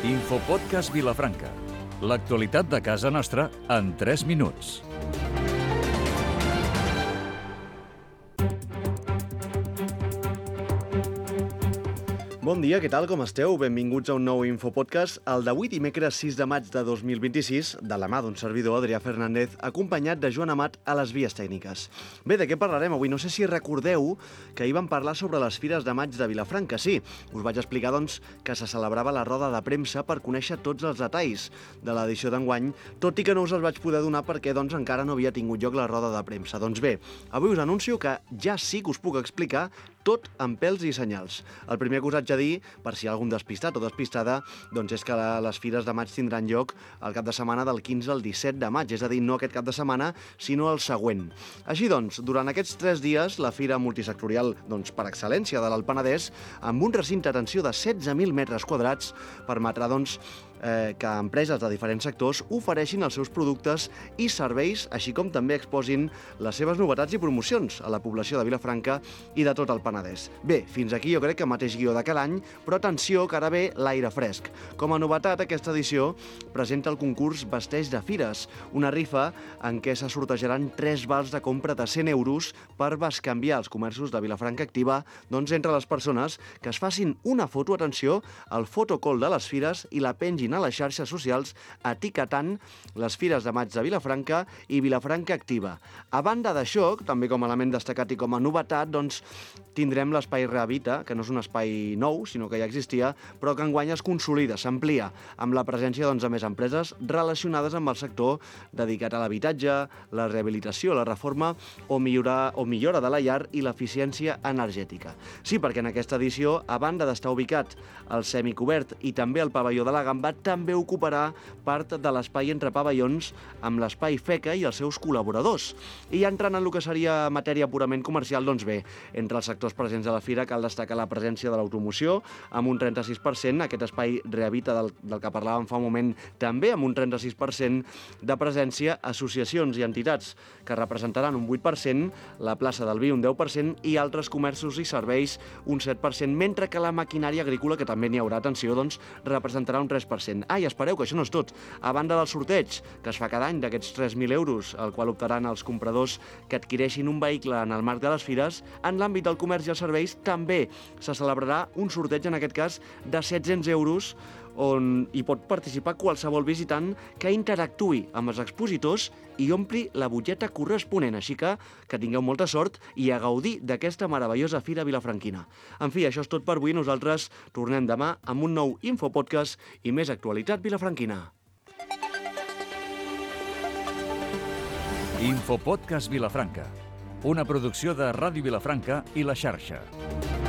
Infopodcast Vilafranca. L'actualitat de casa nostra en 3 minuts. Bon dia, què tal, com esteu? Benvinguts a un nou Infopodcast, el d'avui dimecres 6 de maig de 2026, de la mà d'un servidor, Adrià Fernández, acompanyat de Joan Amat a les vies tècniques. Bé, de què parlarem avui? No sé si recordeu que ahir vam parlar sobre les fires de maig de Vilafranca. Sí, us vaig explicar, doncs, que se celebrava la roda de premsa per conèixer tots els detalls de l'edició d'enguany, tot i que no us els vaig poder donar perquè, doncs, encara no havia tingut lloc la roda de premsa. Doncs bé, avui us anuncio que ja sí que us puc explicar tot amb pèls i senyals. El primer que us haig de dir, per si hi ha algun despistat o despistada, doncs és que les fires de maig tindran lloc el cap de setmana del 15 al 17 de maig, és a dir, no aquest cap de setmana, sinó el següent. Així doncs, durant aquests 3 dies, la fira multisectorial, doncs, per excel·lència de l'Alt Penedès, amb un recinte, atenció, de 16.000 metres quadrats, permetrà, doncs, que empreses de diferents sectors ofereixin els seus productes i serveis, així com també exposin les seves novetats i promocions a la població de Vilafranca i de tot el Penedès. Bé, fins aquí jo crec que mateix guió de cada any, però atenció que ara ve l'aire fresc. Com a novetat, aquesta edició presenta el concurs Vesteix de Fires, una rifa en què se sortejaran 3 vals de compra de 100 euros per bescanviar els comerços de Vilafranca Activa, doncs entre les persones que es facin una foto, atenció, al fotocall de les fires i la pengin a les xarxes socials etiquetant les fires de maig de Vilafranca i Vilafranca Activa. A banda d'això, també com a element destacat i com a novetat, doncs tindrem l'espai Rehabita, que no és un espai nou, sinó que ja existia, però que enguany es consolida, s'amplia, amb la presència, doncs, de més empreses relacionades amb el sector dedicat a l'habitatge, la rehabilitació, la reforma o millora de la llar i l'eficiència energètica. Sí, perquè en aquesta edició, a banda d'estar ubicat al semicobert i també al pavelló de la Gamba, també ocuparà part de l'espai entre pavellons amb l'espai FECA i els seus col·laboradors. I ja entrant en el que seria matèria purament comercial, doncs bé, entre els sectors presents a la fira cal destacar la presència de l'automoció amb un 36%, aquest espai Rehabita del que parlàvem fa un moment també amb un 36% de presència, associacions i entitats que representaran un 8%, la plaça del Vi un 10% i altres comerços i serveis un 7%, mentre que la maquinària agrícola, que també n'hi haurà, atenció, doncs, representarà un 3%. I espereu que això no és tot. A banda del sorteig, que es fa cada any d'aquests 3.000 euros, al qual optaran els compradors que adquireixin un vehicle en el marc de les fires, en l'àmbit del comerç i els serveis també se celebrarà un sorteig, en aquest cas, de 700 euros, on hi pot participar qualsevol visitant que interactuï amb els expositors i ompli la butlleta corresponent. Així que tingueu molta sort i a gaudir d'aquesta meravellosa fira vilafranquina. En fi, això és tot per avui. Nosaltres tornem demà amb un nou Infopodcast i més actualitat vilafranquina. Infopodcast Vilafranca, una producció de Ràdio Vilafranca i La Xarxa.